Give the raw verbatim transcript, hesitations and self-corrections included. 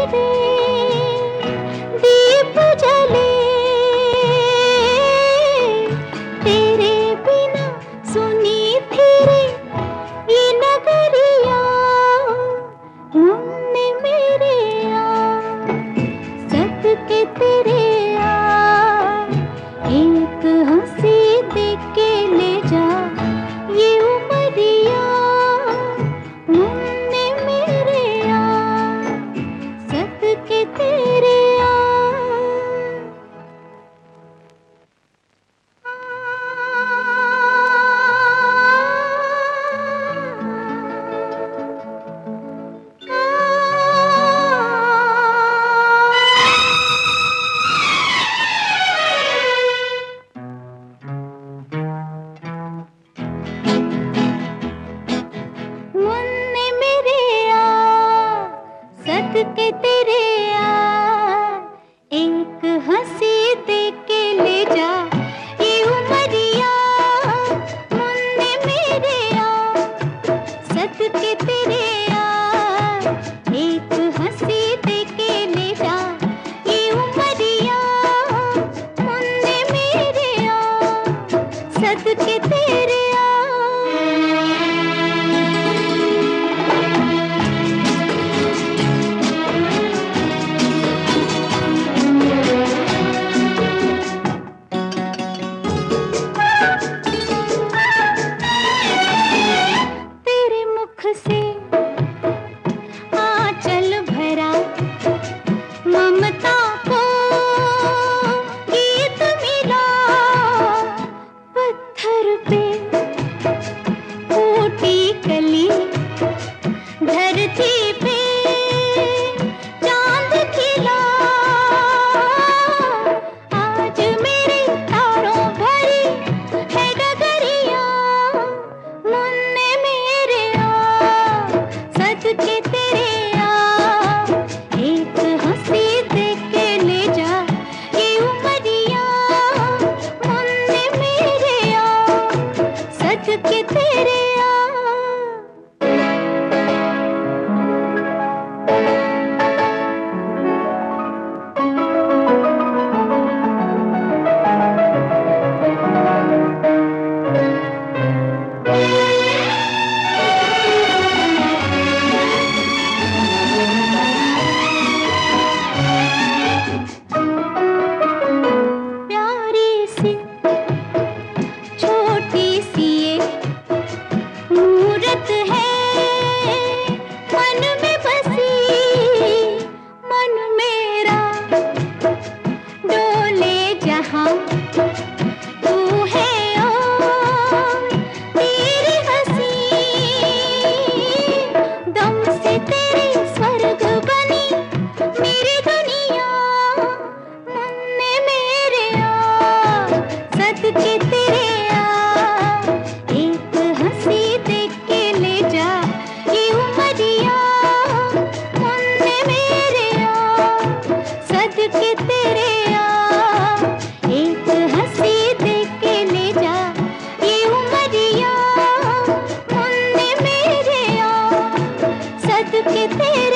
मेरे दीप जले, तेरे बिना सुनी फिरे ये नगरिया। मुन्ने मेरे आ, सदके तेरे आ, एक हंसी दे के ले जा ये उमरिया। मुन्ने मेरे आ, सदके तेरे आ। मुन्ने मेरे आ, सदके तेरे आ, एक हंसी दे के ले जा ये उमरिया। मुन्ने मेरे आ, सदके तेरे आ, एक हंसी दे के ले जा ये उमरिया। मुन्ने मेरे आ, सदके तेरे आ। तेरे मुख से आंचल भरा, ममता को गीत मिला। पत्थर पे फूटी कली, धरती पे चांद खिला। आज मेरे तारों भरी है डगरिया। मुन्ने मेरे आ, सदके तेरे आ, एक हंसी दे के ले जा ये उमरिया। मुन्ने मेरे आ, सदके तेरे आ। प्यारी सी छोटी सी एक मूरत है मन में बसी। मन मेरा डोले जहां तू है और तेरी हंसी। दम से तेरे स्वर्ग बनी मेरी दुनिया। मुन्ने मेरे आ, सदके तेरे आ, एक हंसी दे के ले जा ये उमरिया। मुन्ने मेरे आ, सदके तेरे आ, एक हंसी दे के ले जा ये उमरिया। मुन्ने मेरे आ, सदके तेरे